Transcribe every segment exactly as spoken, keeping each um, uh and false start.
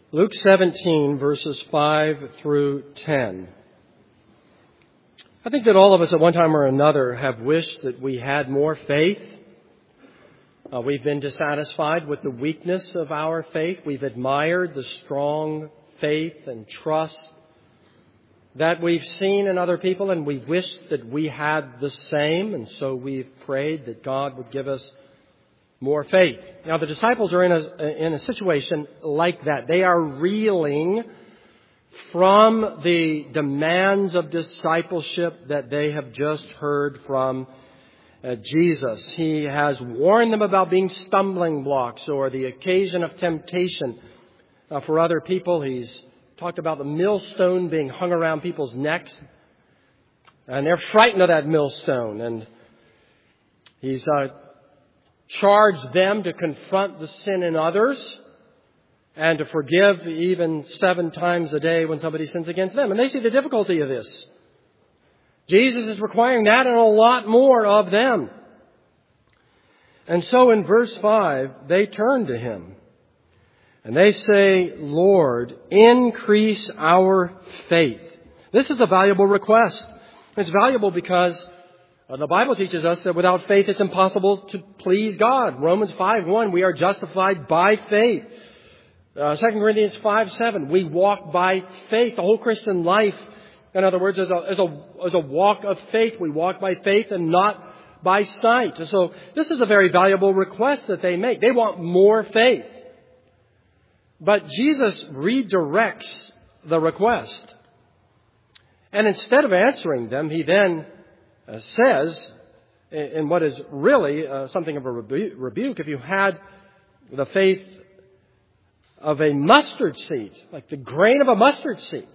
Luke seventeen, verses five through ten. I think that all of us at one time or another have wished that we had more faith. Uh, we've been dissatisfied with the weakness of our faith. We've admired the strong faith and trust that we've seen in other people, and we wish that we had the same, and so we've prayed that God would give us more faith. Now, the disciples are in a, in a situation like that. They are reeling from the demands of discipleship that they have just heard from uh, Jesus. He has warned them about being stumbling blocks or the occasion of temptation uh, for other people. He's talked about the millstone being hung around people's necks, and they're frightened of that millstone. And he's uh, charged them to confront the sin in others and to forgive even seven times a day when somebody sins against them. And they see the difficulty of this. Jesus is requiring that and a lot more of them. And so in verse five, they turn to Him and they say, "Lord, increase our faith." This is a valuable request. It's valuable because Uh, the Bible teaches us that without faith it's impossible to please God. Romans five one, we are justified by faith. Uh, Second Corinthians five seven, we walk by faith. The whole Christian life, in other words, is a, is a, is a walk of faith. We walk by faith and not by sight. And so this is a very valuable request that they make. They want more faith. But Jesus redirects the request. And instead of answering them, He then Uh, says, in what is really uh, something of a rebu- rebuke, if you had the faith of a mustard seed, like the grain of a mustard seed.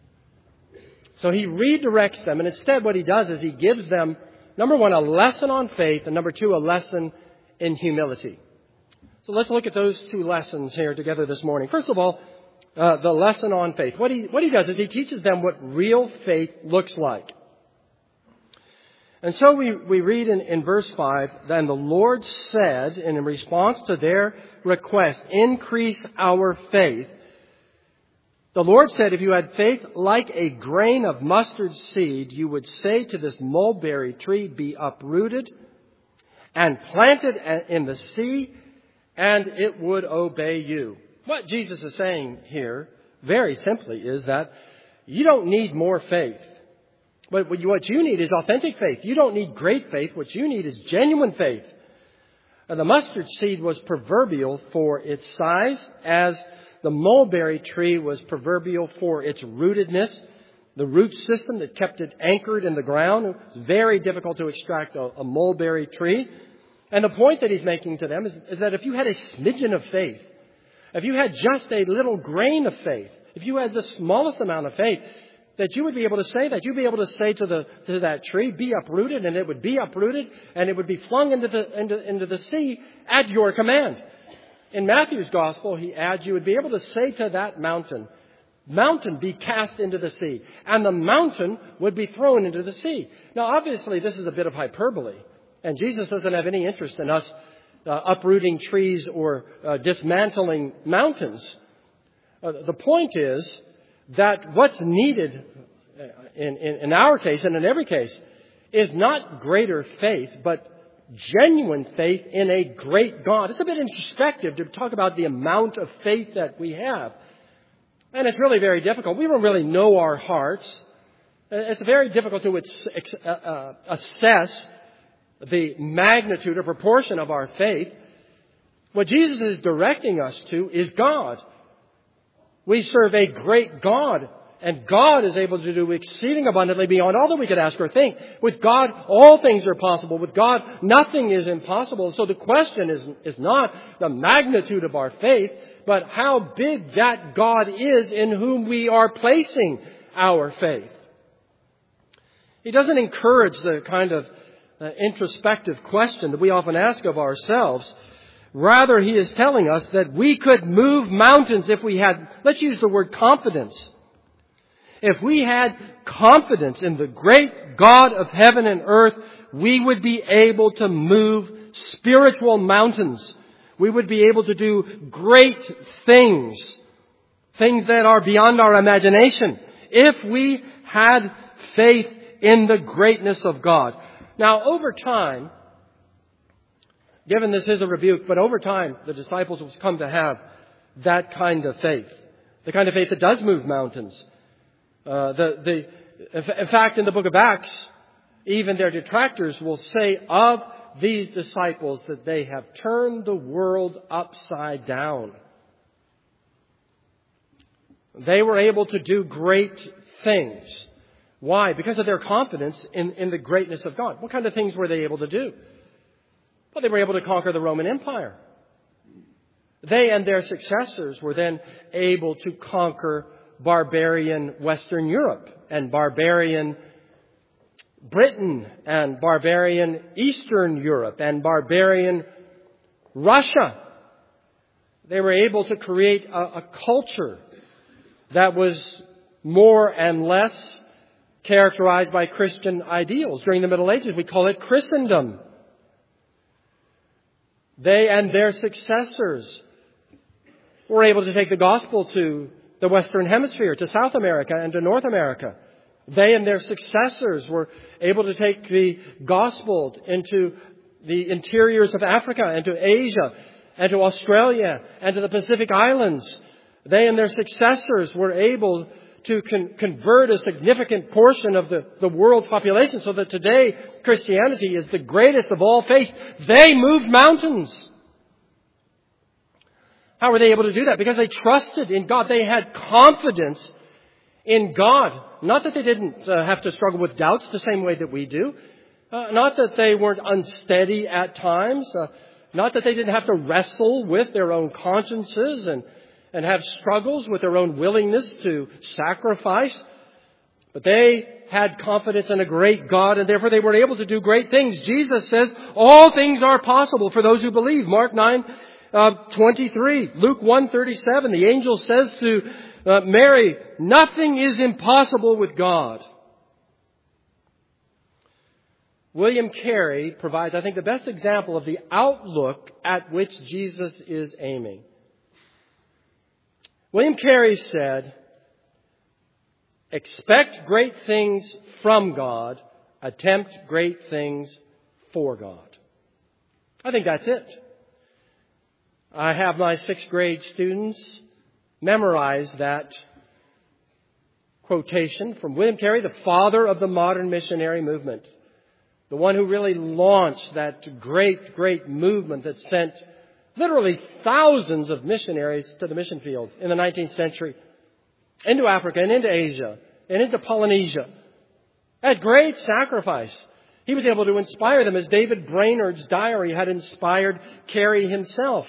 So He redirects them, and instead what He does is He gives them, number one, a lesson on faith, and number two, a lesson in humility. So let's look at those two lessons here together this morning. First of all, uh, the lesson on faith. What he, what he does is He teaches them what real faith looks like. And so we, we read in, in verse five, "Then the Lord said," and in response to their request, "Increase our faith." The Lord said, if you had faith like a grain of mustard seed, you would say to this mulberry tree, "Be uprooted and planted in the sea," and it would obey you. What Jesus is saying here, very simply, is that you don't need more faith. But what you need is authentic faith. You don't need great faith. What you need is genuine faith. And the mustard seed was proverbial for its size, as the mulberry tree was proverbial for its rootedness, the root system that kept it anchored in the ground. It was very difficult to extract a, a mulberry tree. And the point that He's making to them is, is that if you had a smidgen of faith, if you had just a little grain of faith, if you had the smallest amount of faith, that you would be able to say that. You'd be able to say to the to that tree, "Be uprooted," and it would be uprooted, and it would be flung into the into, into the sea at your command. In Matthew's Gospel, he adds, you would be able to say to that mountain, "Mountain, be cast into the sea," and the mountain would be thrown into the sea. Now, obviously, this is a bit of hyperbole, and Jesus doesn't have any interest in us uh, uprooting trees or uh, dismantling mountains. Uh, the point is that what's needed in, in, in our case and in every case is not greater faith, but genuine faith in a great God. It's a bit introspective to talk about the amount of faith that we have. And it's really very difficult. We don't really know our hearts. It's very difficult to assess the magnitude or proportion of our faith. What Jesus is directing us to is God. We serve a great God, and God is able to do exceeding abundantly beyond all that we could ask or think. With God, all things are possible. With God, nothing is impossible. So the question is, is not the magnitude of our faith, but how big that God is in whom we are placing our faith. He doesn't encourage the kind of uh, introspective question that we often ask of ourselves. Rather, He is telling us that we could move mountains if we had, let's use the word confidence. If we had confidence in the great God of heaven and earth, we would be able to move spiritual mountains. We would be able to do great things things that are beyond our imagination, if we had faith in the greatness of God. Now, over time, given this is a rebuke, but over time, the disciples will come to have that kind of faith. The kind of faith that does move mountains. Uh, the, the, in fact, in the book of Acts, even their detractors will say of these disciples that they have turned the world upside down. They were able to do great things. Why? Because of their confidence in, in the greatness of God. What kind of things were they able to do? Well, they were able to conquer the Roman Empire. They and their successors were then able to conquer barbarian Western Europe and barbarian Britain and barbarian Eastern Europe and barbarian Russia. They were able to create a, a culture that was more and less characterized by Christian ideals. During the Middle Ages, we call it Christendom. They and their successors were able to take the gospel to the Western Hemisphere, to South America and to North America. They and their successors were able to take the gospel into the interiors of Africa and to Asia and to Australia and to the Pacific Islands. They and their successors were able to con- convert a significant portion of the, the world's population so that today Christianity is the greatest of all faiths. They moved mountains. How were they able to do that? Because they trusted in God. They had confidence in God. Not that they didn't uh, have to struggle with doubts the same way that we do. Uh, not that they weren't unsteady at times. Uh, not that they didn't have to wrestle with their own consciences and and have struggles with their own willingness to sacrifice. But they had confidence in a great God, and therefore they were able to do great things. Jesus says, all things are possible for those who believe. Mark nine twenty-three, Luke one thirty-seven, the angel says to uh, Mary, nothing is impossible with God. William Carey provides, I think, the best example of the outlook at which Jesus is aiming. William Carey said, expect great things from God, attempt great things for God. I think that's it. I have my sixth grade students memorize that quotation from William Carey, the father of the modern missionary movement. The one who really launched that great, great movement that sent literally thousands of missionaries to the mission field in the nineteenth century, into Africa and into Asia and into Polynesia. At great sacrifice, he was able to inspire them as David Brainerd's diary had inspired Carey himself.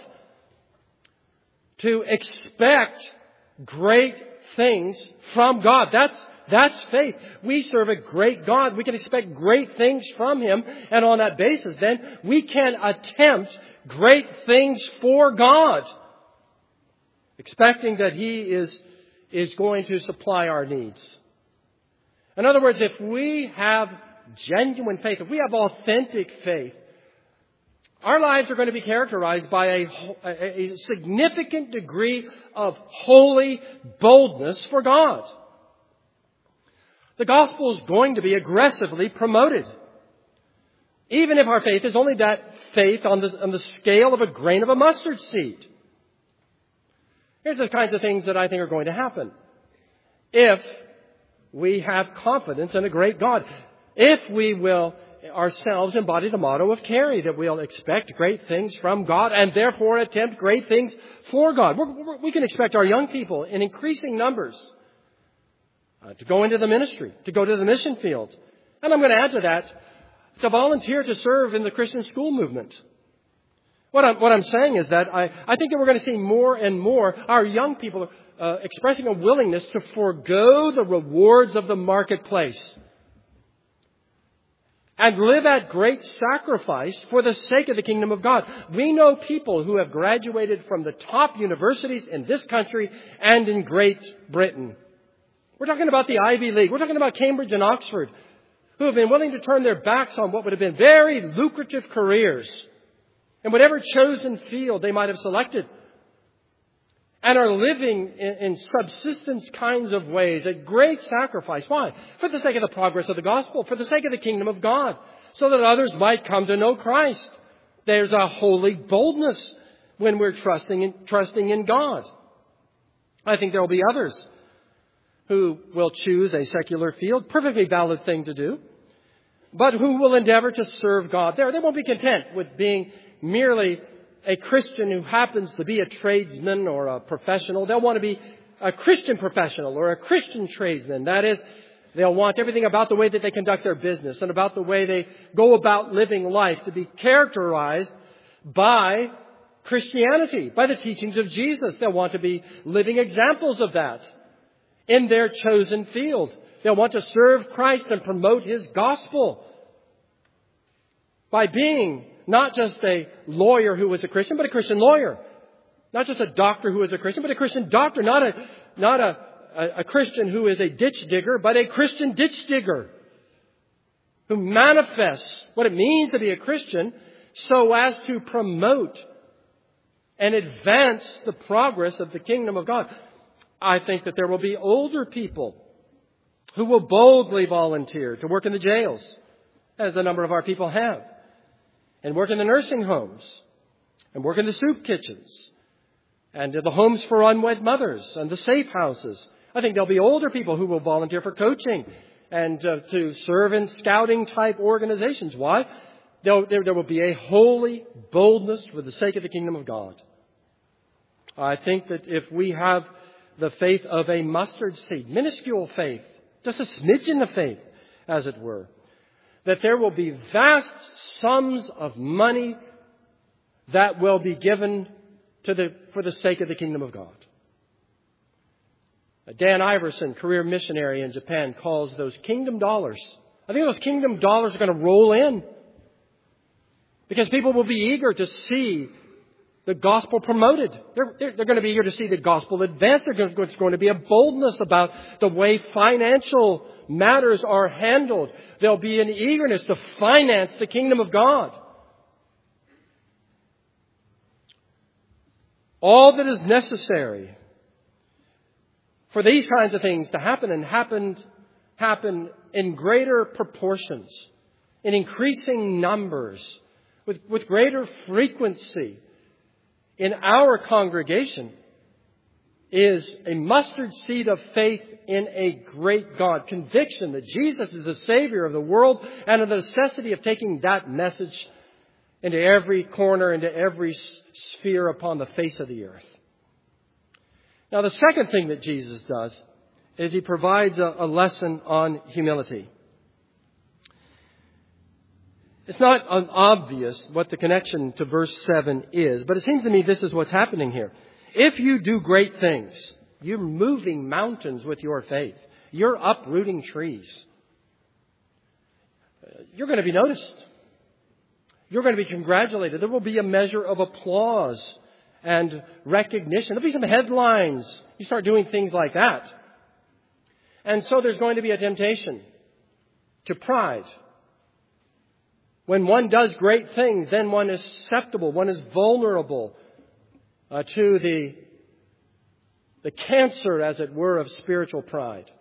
To expect great things from God. That's That's faith. We serve a great God. We can expect great things from Him. And on that basis, then, we can attempt great things for God. Expecting that He is, is going to supply our needs. In other words, if we have genuine faith, if we have authentic faith, our lives are going to be characterized by a, a, a significant degree of holy boldness for God. The gospel is going to be aggressively promoted. Even if our faith is only that faith on the, on the scale of a grain of a mustard seed. Here's the kinds of things that I think are going to happen. If we have confidence in a great God. If we will ourselves embody the motto of Carey, that we'll expect great things from God and therefore attempt great things for God. We're, we're, we can expect our young people in increasing numbers Uh, to go into the ministry, to go to the mission field. And I'm going to add to that, to volunteer to serve in the Christian school movement. What I'm, what I'm saying is that I, I think that we're going to see more and more our young people uh, expressing a willingness to forego the rewards of the marketplace and live at great sacrifice for the sake of the kingdom of God. We know people who have graduated from the top universities in this country and in Great Britain. We're talking about the Ivy League. We're talking about Cambridge and Oxford, who have been willing to turn their backs on what would have been very lucrative careers in whatever chosen field they might have selected. and are living in, in subsistence kinds of ways at great sacrifice. Why? For the sake of the progress of the gospel, for the sake of the kingdom of God, so that others might come to know Christ. There's a holy boldness when we're trusting in, trusting in God. I think there will be others who will choose a secular field, perfectly valid thing to do, but who will endeavor to serve God there. They won't be content with being merely a Christian who happens to be a tradesman or a professional. They'll want to be a Christian professional or a Christian tradesman. That is, they'll want everything about the way that they conduct their business and about the way they go about living life to be characterized by Christianity, by the teachings of Jesus. They'll want to be living examples of that in their chosen field. They'll want to serve Christ and promote His gospel by being not just a lawyer who was a Christian, but a Christian lawyer. Not just a doctor who was a Christian, but a Christian doctor. Not a, not a, a, a Christian who is a ditch digger, but a Christian ditch digger who manifests what it means to be a Christian so as to promote and advance the progress of the kingdom of God. I think that there will be older people who will boldly volunteer to work in the jails, as a number of our people have, and work in the nursing homes, and work in the soup kitchens, and in the homes for unwed mothers, and the safe houses. I think there'll be older people who will volunteer for coaching and uh, to serve in scouting type organizations. Why? There, there, there will be a holy boldness for the sake of the kingdom of God. I think that if we have the faith of a mustard seed, minuscule faith, just a smidgen of faith, as it were, that there will be vast sums of money that will be given to the, for the sake of the kingdom of God. Dan Iverson, career missionary in Japan, calls those kingdom dollars. I think those kingdom dollars are going to roll in because people will be eager to see the gospel promoted. They're, they're, they're going to be eager to see the gospel advanced. There's going to be a boldness about the way financial matters are handled. There'll be an eagerness to finance the kingdom of God. All that is necessary for these kinds of things to happen and happened, happen in greater proportions, in increasing numbers, with, with greater frequency in our congregation is a mustard seed of faith in a great God. Conviction that Jesus is the Savior of the world and of the necessity of taking that message into every corner, into every sphere upon the face of the earth. Now, the second thing that Jesus does is He provides a, a lesson on humility. It's not obvious what the connection to verse seven is, but it seems to me this is what's happening here. If you do great things, you're moving mountains with your faith. You're uprooting trees. You're going to be noticed. You're going to be congratulated. There will be a measure of applause and recognition. There'll be some headlines. You start doing things like that. And so there's going to be a temptation to pride. When one does great things, then one is susceptible, one is vulnerable uh, to the, the cancer, as it were, of spiritual pride.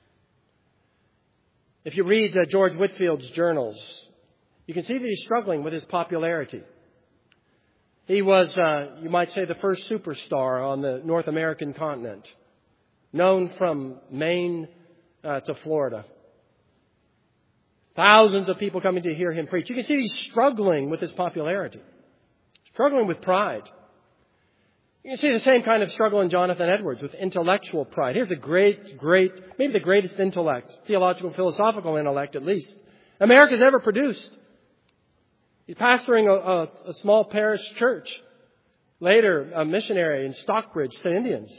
If you read uh, George Whitfield's journals, you can see that he's struggling with his popularity. He was, uh, you might say, the first superstar on the North American continent, known from Maine uh, to Florida. Thousands of people coming to hear him preach. You can see he's struggling with his popularity, struggling with pride. You can see the same kind of struggle in Jonathan Edwards with intellectual pride. Here's a great, great, maybe the greatest intellect, theological, philosophical intellect at least, America's ever produced. He's pastoring a, a, a small parish church. Later, a missionary in Stockbridge to Indians.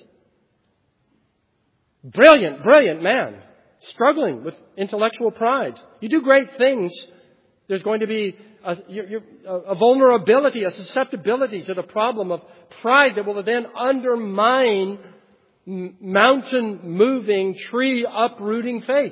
Brilliant, brilliant man. Struggling with intellectual pride. You do great things, there's going to be a, a vulnerability, a susceptibility to the problem of pride that will then undermine mountain-moving, tree-uprooting faith.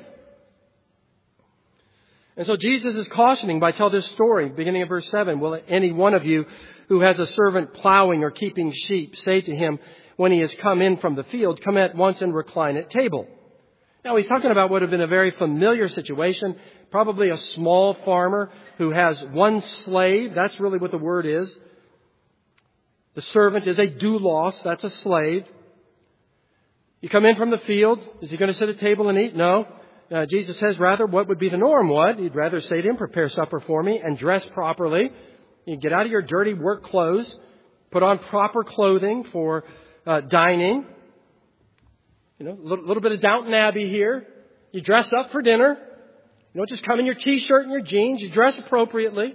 And so Jesus is cautioning by telling this story, beginning of verse seven. Will any one of you who has a servant plowing or keeping sheep say to him when he has come in from the field, come at once and recline at table. Now he's talking about what would have been a very familiar situation, probably a small farmer who has one slave. That's really what the word is. The servant is a doulos, that's a slave. You come in from the field, is he going to sit at table and eat? No. Uh, Jesus says rather what would be the norm? What? He'd rather say to him, prepare supper for me and dress properly. You get out of your dirty work clothes, put on proper clothing for uh, dining. You know, a little, little bit of Downton Abbey here. You dress up for dinner. You don't just come in your t-shirt and your jeans. You dress appropriately.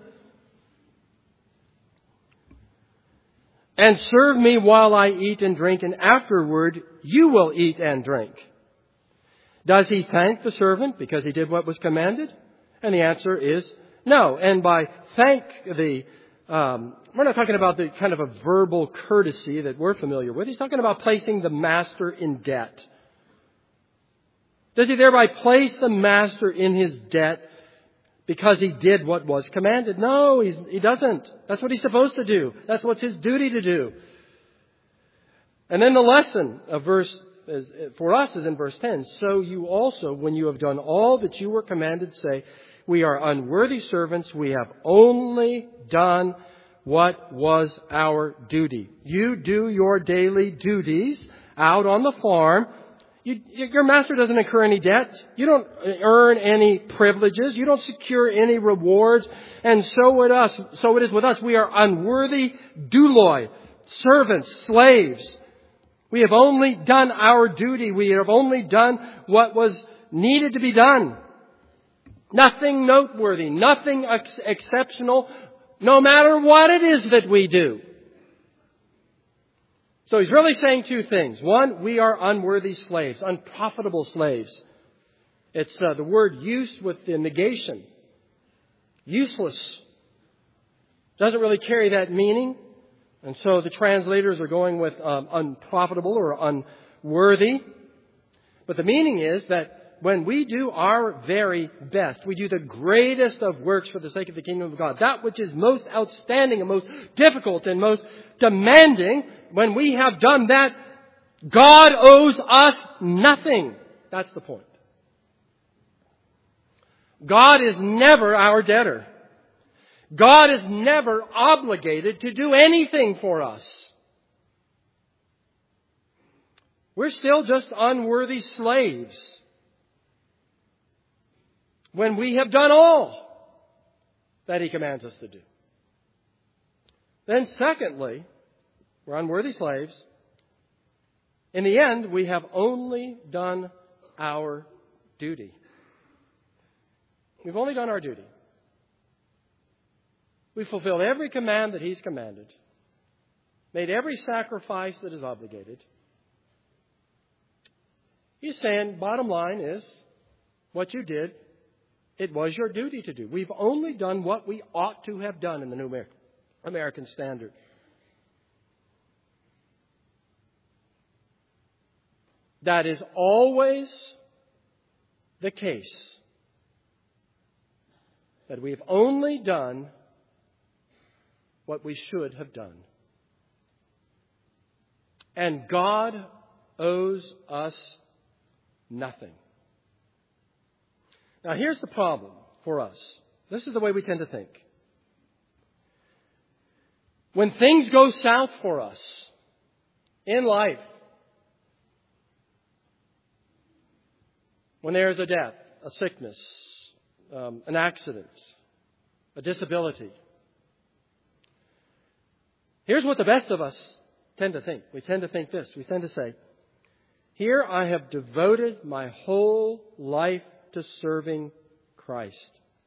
And serve me while I eat and drink, and afterward you will eat and drink. Does he thank the servant because he did what was commanded? And the answer is no. And by thank the, um, we're not talking about the kind of a verbal courtesy that we're familiar with. He's talking about placing the master in debt. Does he thereby place the master in his debt because he did what was commanded? No, he's, he doesn't. That's what he's supposed to do. That's what's his duty to do. And then the lesson of verse is, for us is in verse ten. So you also, when you have done all that you were commanded, say, we are unworthy servants. We have only done what was our duty. You do your daily duties out on the farm. You, your master doesn't incur any debt. You don't earn any privileges. You don't secure any rewards. And so with us, so it is with us. We are unworthy douloi, servants, slaves. We have only done our duty. We have only done what was needed to be done. Nothing noteworthy, nothing ex- exceptional, no matter what it is that we do. So he's really saying two things. One, we are unworthy slaves, unprofitable slaves. It's uh, the word used with the negation. Useless. Doesn't really carry that meaning. And so the translators are going with um, unprofitable or unworthy. But the meaning is that when we do our very best, we do the greatest of works for the sake of the kingdom of God, that which is most outstanding and most difficult and most demanding, when we have done that, God owes us nothing. That's the point. God is never our debtor. God is never obligated to do anything for us. We're still just unworthy slaves when we have done all that He commands us to do. Then secondly, we're unworthy slaves. In the end, we have only done our duty. We've only done our duty. We've fulfilled every command that He's commanded, made every sacrifice that is obligated. He's saying, bottom line is, what you did, it was your duty to do. We've only done what we ought to have done in the New American Standard. That is always the case. That we've only done what we should have done. And God owes us nothing. Now here's the problem for us. This is the way we tend to think. When things go south for us in life, when there is a death, a sickness, um, an accident, a disability, here's what the best of us tend to think. We tend to think this. We tend to say, here I have devoted my whole life to serving Christ.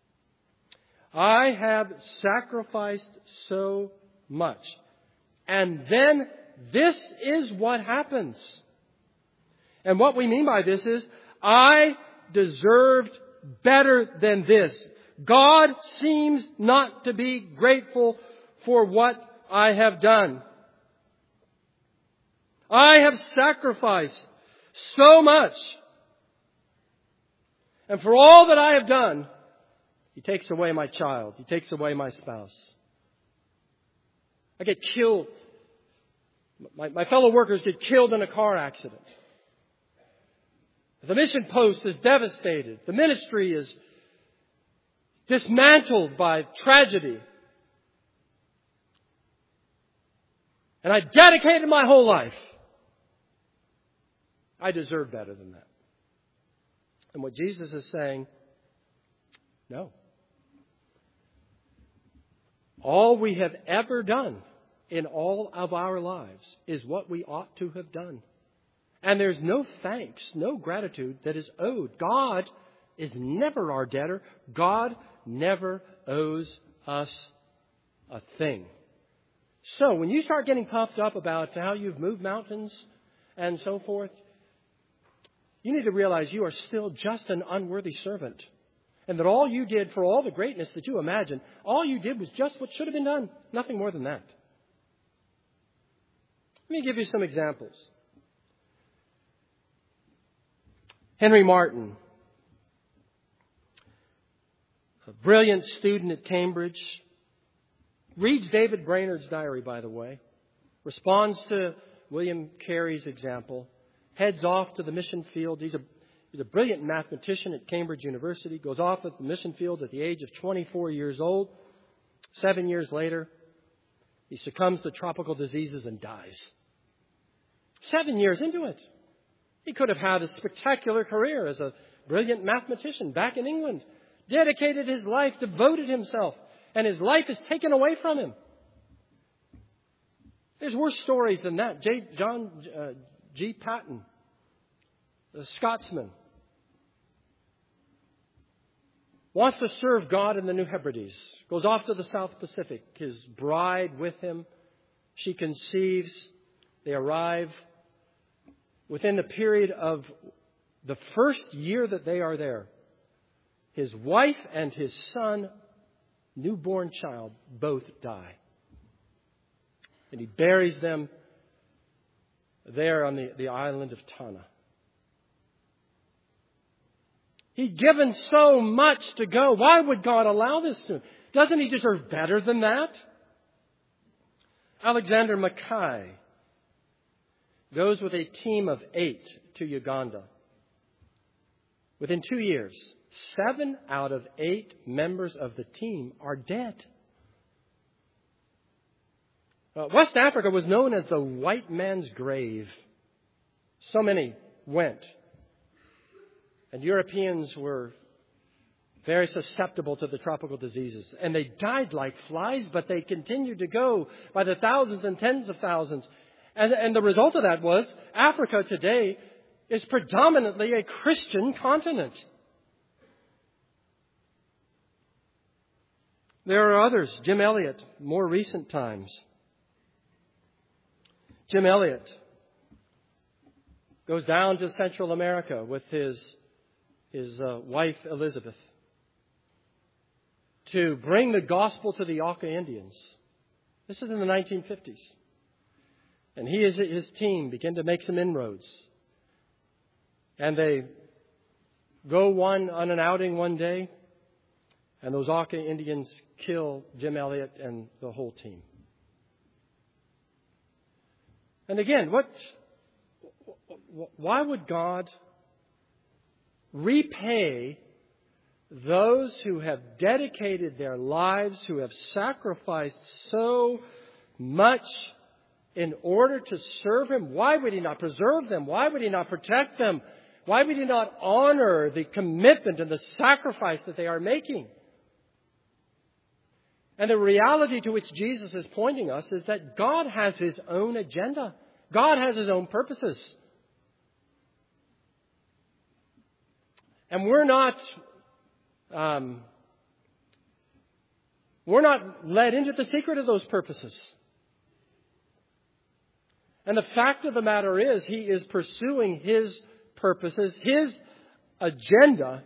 I have sacrificed so much. And then this is what happens. And what we mean by this is, I deserved better than this. God seems not to be grateful for what I have done. I have sacrificed so much. And for all that I have done, He takes away my child. He takes away my spouse. I get killed. My, my fellow workers get killed in a car accident. The mission post is devastated. The ministry is dismantled by tragedy. And I dedicated my whole life. I deserve better than that. And what Jesus is saying, no. All we have ever done in all of our lives is what we ought to have done. And there's no thanks, no gratitude that is owed. God is never our debtor. God never owes us a thing. So when you start getting puffed up about how you've moved mountains and so forth, you need to realize you are still just an unworthy servant. And that all you did, for all the greatness that you imagine, all you did was just what should have been done. Nothing more than that. Let me give you some examples. Henry Martin, a brilliant student at Cambridge, reads David Brainerd's diary, by the way, responds to William Carey's example, heads off to the mission field. He's a, he's a brilliant mathematician at Cambridge University, goes off at the mission field at the age of twenty-four years old. Seven years later, he succumbs to tropical diseases and dies. Seven years into it. He could have had a spectacular career as a brilliant mathematician back in England. Dedicated his life, devoted himself, and his life is taken away from him. There's worse stories than that. J. John uh, G. Patton, the Scotsman, wants to serve God in the New Hebrides. Goes off to the South Pacific. His bride with him. She conceives. They arrive. Within the period of the first year that they are there, his wife and his son, newborn child, both die. And he buries them there on the, the island of Tanna. He'd given so much to go. Why would God allow this to him? Doesn't he deserve better than that? Alexander Mackay goes with a team of eight to Uganda. Within two years, seven out of eight members of the team are dead. Uh, West Africa was known as the white man's grave. So many went. And Europeans were very susceptible to the tropical diseases. And they died like flies, but they continued to go by the thousands and tens of thousands. And, and the result of that was Africa today is predominantly a Christian continent. There are others. Jim Elliot, more recent times. Jim Elliot goes down to Central America with his, his uh, wife Elizabeth to bring the gospel to the Auca Indians. This is in the nineteen fifties. And he and his team begin to make some inroads. And they go one on an outing one day, and those Auca Indians kill Jim Elliot and the whole team. And again, what? Why would God repay those who have dedicated their lives, who have sacrificed so much in order to serve Him? Why would He not preserve them? Why would He not protect them? Why would He not honor the commitment and the sacrifice that they are making? And the reality to which Jesus is pointing us is that God has His own agenda. God has His own purposes. And we're not, um, we're not led into the secret of those purposes. And the fact of the matter is, He is pursuing His purposes, His agenda.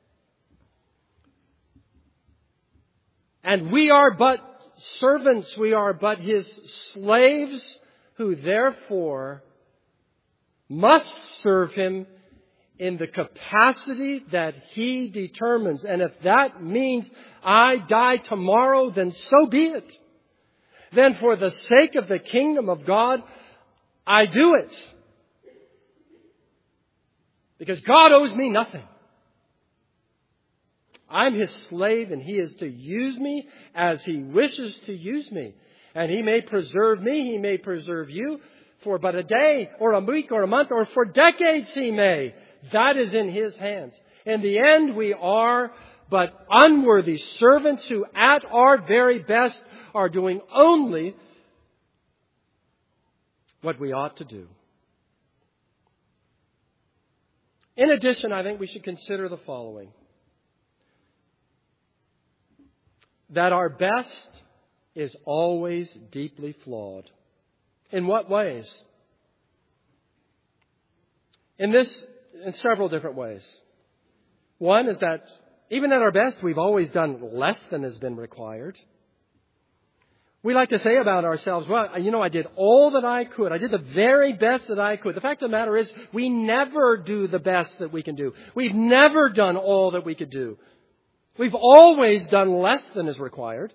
And we are but servants, we are but His slaves, who therefore must serve Him in the capacity that He determines. And if that means I die tomorrow, then so be it. then for the sake of the kingdom of God, I do it. Because God owes me nothing. I'm His slave, and He is to use me as He wishes to use me. And He may preserve me, He may preserve you for but a day or a week or a month or for decades He may. That is in His hands. In the end, we are but unworthy servants who at our very best are doing only what we ought to do. In addition, I think we should consider the following. That our best is always deeply flawed. In what ways? In this, in several different ways. One is that even at our best, we've always done less than has been required. We like to say about ourselves, well, you know, I did all that I could. I did the very best that I could. The fact of the matter is, we never do the best that we can do. We've never done all that we could do. We've always done less than is required.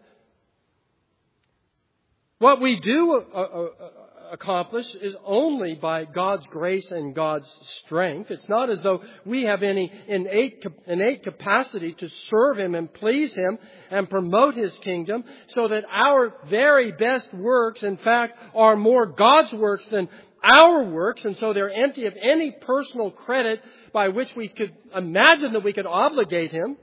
What we do uh, uh, accomplish is only by God's grace and God's strength. It's not as though we have any innate, innate capacity to serve Him and please Him and promote His kingdom, so that our very best works, in fact, are more God's works than our works, and so they're empty of any personal credit by which we could imagine that we could obligate Him.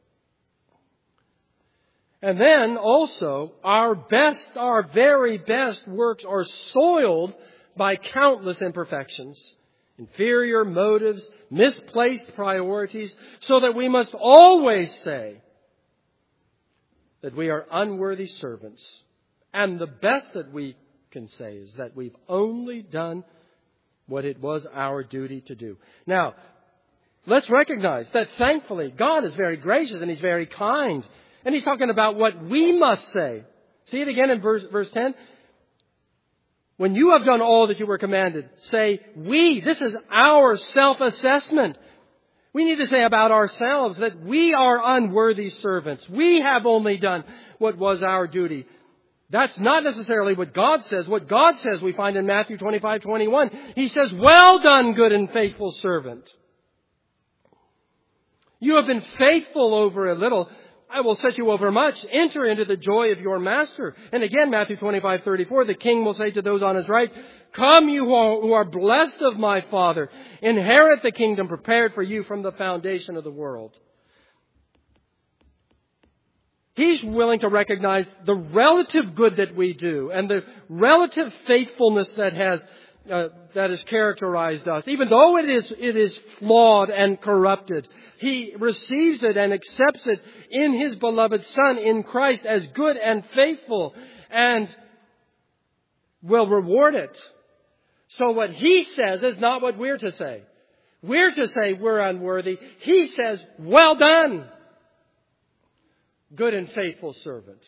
And then also, our best, our very best works are soiled by countless imperfections, inferior motives, misplaced priorities, so that we must always say that we are unworthy servants. And the best that we can say is that we've only done what it was our duty to do. Now, let's recognize that thankfully God is very gracious and He's very kind. And He's talking about what we must say. See it again in verse, verse ten. When you have done all that you were commanded, say, we. This is our self-assessment. We need to say about ourselves that we are unworthy servants. We have only done what was our duty. That's not necessarily what God says. What God says we find in Matthew twenty-five twenty-one. He says, well done, good and faithful servant. You have been faithful over a little. I will set you over much. Enter into the joy of your master. And again, Matthew twenty-five thirty-four, the king will say to those on his right, come, you who are blessed of my Father. Inherit the kingdom prepared for you from the foundation of the world. He's willing to recognize the relative good that we do and the relative faithfulness that has Uh, that has characterized us. Even though it is, it is flawed and corrupted, He receives it and accepts it in His beloved Son, in Christ, as good and faithful, and will reward it. So what He says is not what we're to say. We're to say we're unworthy. He says, well done, good and faithful servant.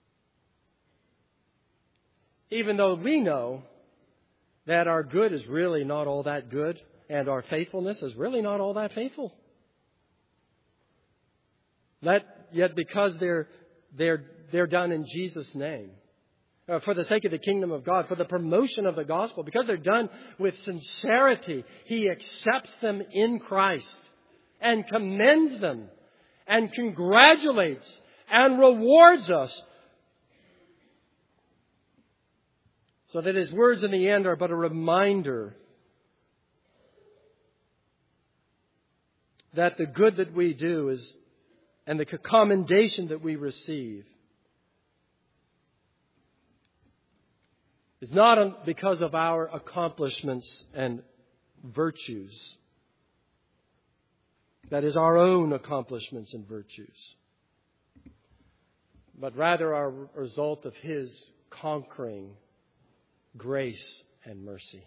Even though we know that our good is really not all that good, and our faithfulness is really not all that faithful. That, yet because they're, they're, they're done in Jesus' name, uh, for the sake of the kingdom of God, for the promotion of the gospel, because they're done with sincerity, He accepts them in Christ and commends them and congratulates and rewards us, so that His words in the end are but a reminder that the good that we do is, and the commendation that we receive, is not because of our accomplishments and virtues. That is, our own accomplishments and virtues. But rather our result of His conquering grace and mercy.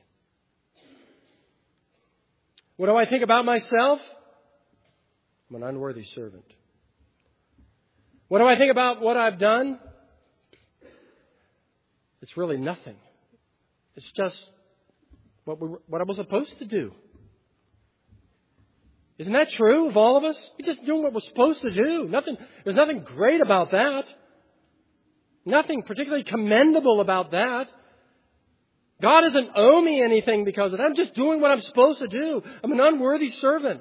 What do I think about myself? I'm an unworthy servant. What do I think about what I've done? It's really nothing. It's just what we, what I was supposed to do. Isn't that true of all of us? We're just doing what we're supposed to do. Nothing. There's nothing great about that. Nothing particularly commendable about that. God doesn't owe me anything because of that. I'm just doing what I'm supposed to do. I'm an unworthy servant.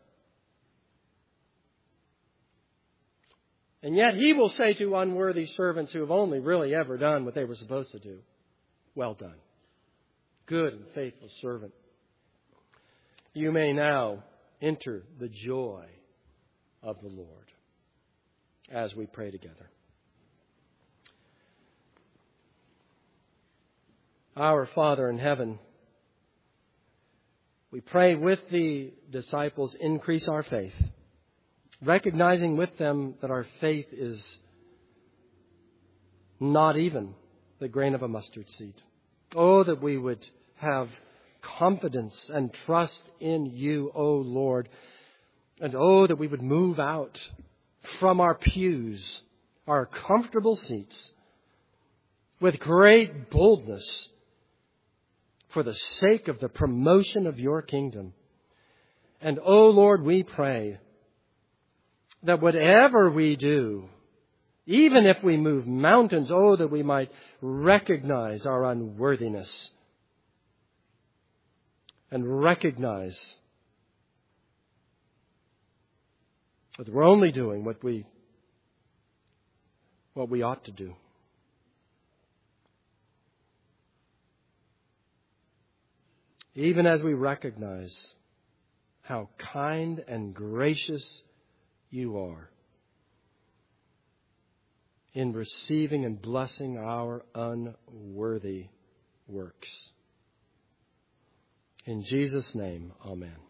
And yet He will say to unworthy servants who have only really ever done what they were supposed to do, well done, good and faithful servant. You may now enter the joy of the Lord as we pray together. Our Father in heaven, we pray with the disciples, increase our faith, recognizing with them that our faith is not even the grain of a mustard seed. Oh, that we would have confidence and trust in You, O Lord. And oh, that we would move out from our pews, our comfortable seats, with great boldness for the sake of the promotion of Your kingdom. And oh Lord, we pray that whatever we do, even if we move mountains, oh, that we might recognize our unworthiness and recognize that we're only doing what we what we ought to do. Even as we recognize how kind and gracious You are in receiving and blessing our unworthy works. In Jesus' name, amen.